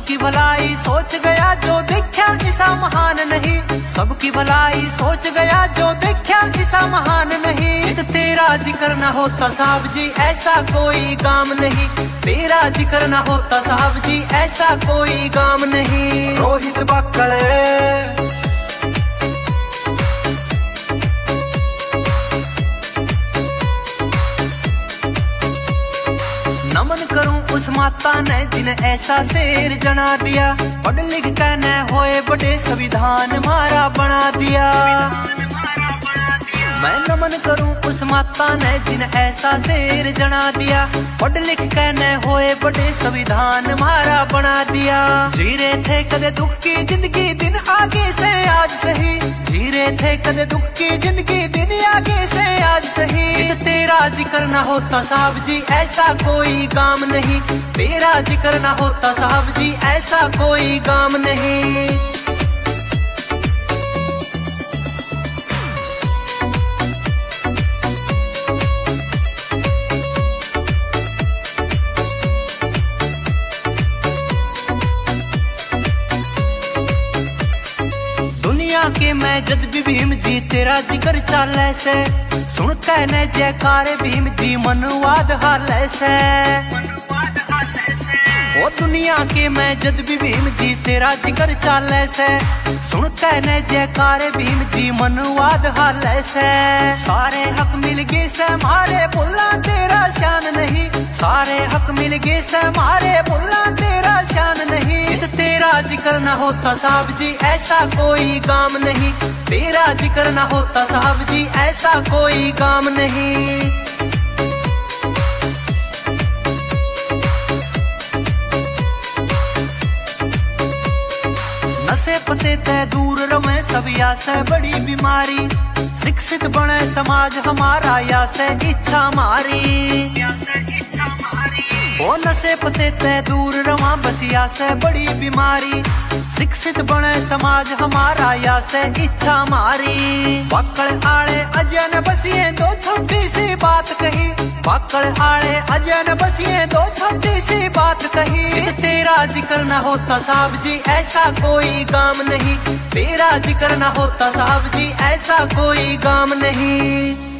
सबकी भलाई सोच गया जो देखा किसा महान नहीं, सबकी भलाई सोच गया जो देखा किसा महान नहीं। तेरा जिक्र ना होता साहब जी ऐसा कोई काम नहीं, तेरा जिक्र ना होता साहब जी ऐसा कोई काम नहीं। रोहित बक्कड़ नमन करूं उस माता ने जिन्हें ऐसा शेर जना दिया, पढ़ लिख कर न होए बड़े संविधान मारा बना दिया। मैं नमन करूं उस माता ने जिन्हें ऐसा शेर जना दिया, पढ़ लिख कर न होए बड़े संविधान मारा बना दिया। जी रहे थे कदे दुख की जिंदगी दिन आगे से आज सही, जी रहे थे कदे दुख की जिंदगी दिन आगे से आज सही। तेरा जिक्र ना होता साहब जी ऐसा कोई काम नहीं, तेरा जिक्र ना होता साहब जी ऐसा कोई काम नहीं। दुनिया के मैं जद भी भीम जी तेरा जिक्र चाले से, सुन कहने जयकारे भीम जी मनवाद हाले से। ओ दुनिया के मैं जद भी भीम जी तेरा जिक्र चाले से, सुन कहने जयकारे भीम जी मनवाद हाले से। सारे हक मिल गए से मारे बोला तेरा शान नहीं, सारे हक मिल गए से मारे बोला तेरा शान नहीं। तेरा जिक्र ना होता साहब जी ऐसा कोई काम नहीं, तेरा जिक्र ना होता साहब जी ऐसा कोई काम नहीं। नशे पते ते दूर रहे सब या से बड़ी बीमारी, शिक्षित बने समाज हमारा या से इच्छा हमारी। ओ नशे पते ते दूर रवा बसिया से बड़ी बीमारी, शिक्षित बने समाज हमारा या से इच्छा हमारी। बक्कड़ आड़े अजय न बसिए दो छोटी सी बात कही, बक्कड़ आड़े अजय न बसिए दो छोटी सी बात कही। तेरा जिक्र ना होता साहब जी ऐसा कोई काम नहीं, तेरा जिक्र ना होता साहब जी ऐसा कोई काम नहीं।